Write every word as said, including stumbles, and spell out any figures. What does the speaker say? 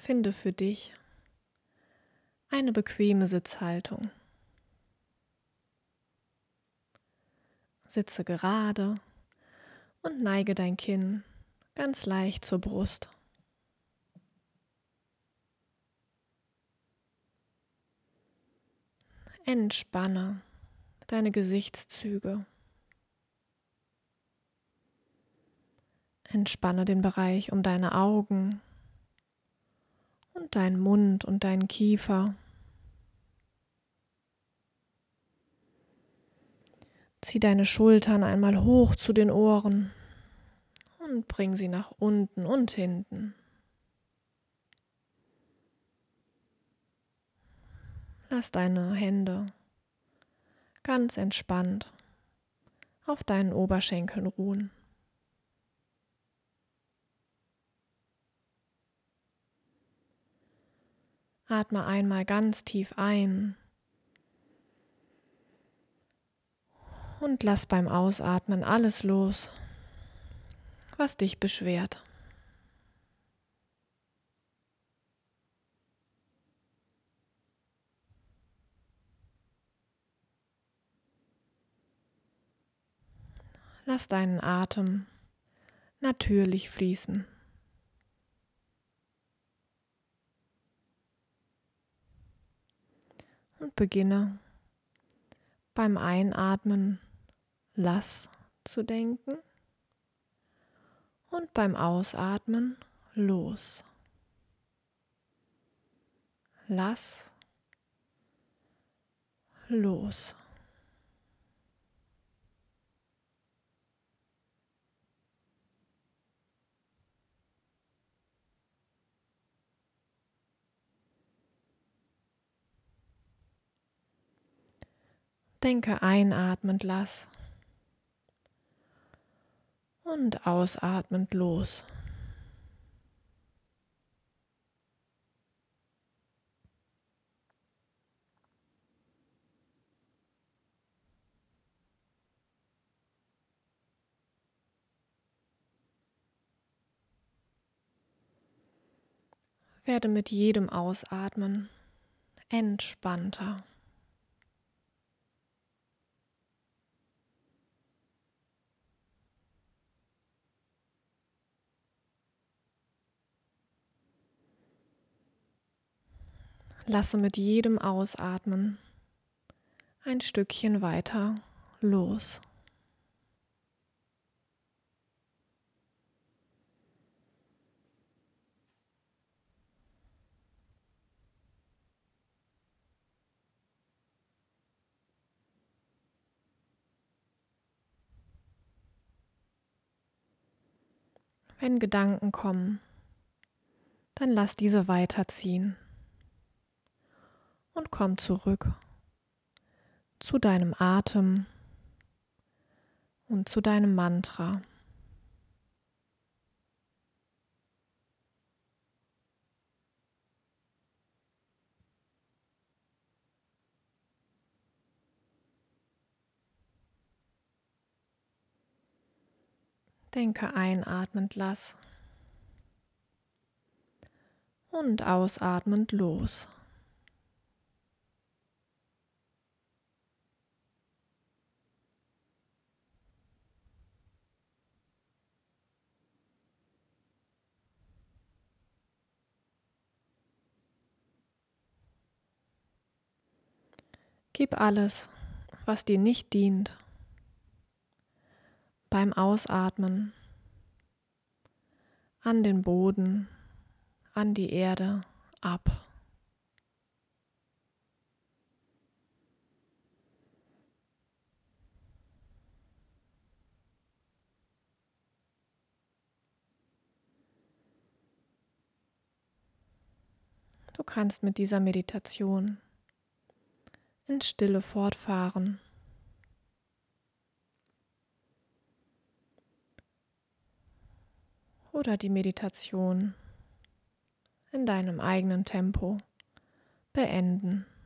Finde für dich eine bequeme Sitzhaltung. Sitze gerade und neige dein Kinn ganz leicht zur Brust. Entspanne deine Gesichtszüge. Entspanne den Bereich um deine Augen und deinen Mund und deinen Kiefer. Zieh deine Schultern einmal hoch zu den Ohren und bring sie nach unten und hinten. Lass deine Hände ganz entspannt auf deinen Oberschenkeln ruhen. Atme einmal ganz tief ein und lass beim Ausatmen alles los, was dich beschwert. Lass deinen Atem natürlich fließen. Und beginne beim Einatmen lass zu denken und beim Ausatmen los. Lass los. Denke einatmend lass und ausatmend los. Werde mit jedem Ausatmen entspannter. Lasse mit jedem Ausatmen ein Stückchen weiter los. Wenn Gedanken kommen, dann lass diese weiterziehen und komm zurück zu deinem Atem und zu deinem Mantra. Denke einatmend lass und ausatmend los. Gib alles, was dir nicht dient, beim Ausatmen an den Boden, an die Erde ab. Du kannst mit dieser Meditation in Stille fortfahren. Oder die Meditation in deinem eigenen Tempo beenden.